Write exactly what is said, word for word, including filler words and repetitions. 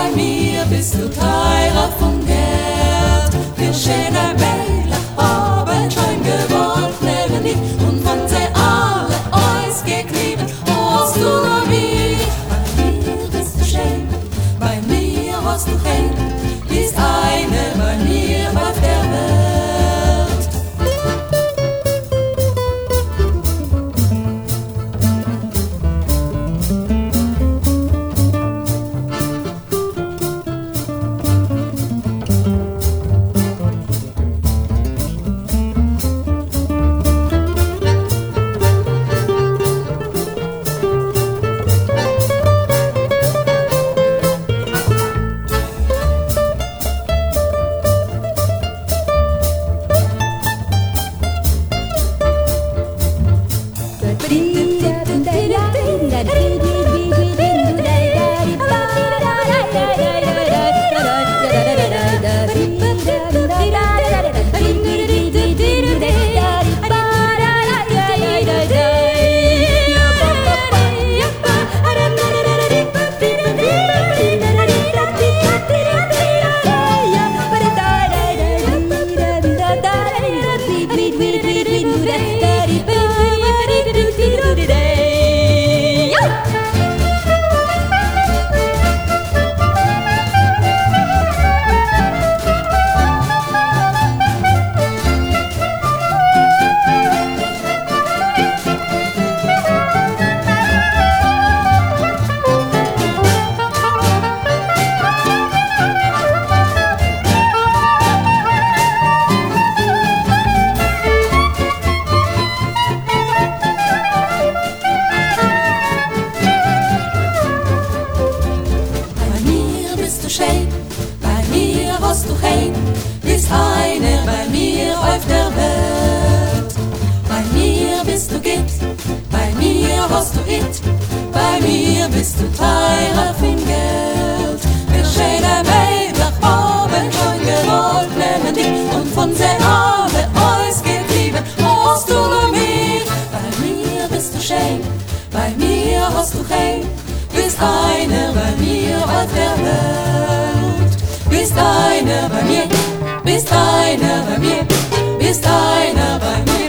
bei mir bist du teurer von Geld. Wir schöner Meilach haben schon gewollt neben dich und von sie alle uns geklieben. Hast du noch mich? Bei mir bist du schön, bei mir hast du kein. Bist eine bei mir auf der Welt. Bei mir hast du kein, bist einer bei mir auf der Welt. Bei mir bist du Gitt, bei mir hast du It, bei mir bist du teurer von Geld. Wir schöne Mädchen haben schon gewollt nehmen dich und von sie alle uns geblieben. Hast du noch mich? Bei mir bist du schön, bei mir hast du kein, bist einer bei mir auf der Welt. Bist einer bei mir, bist einer bei mir, bist einer bei mir.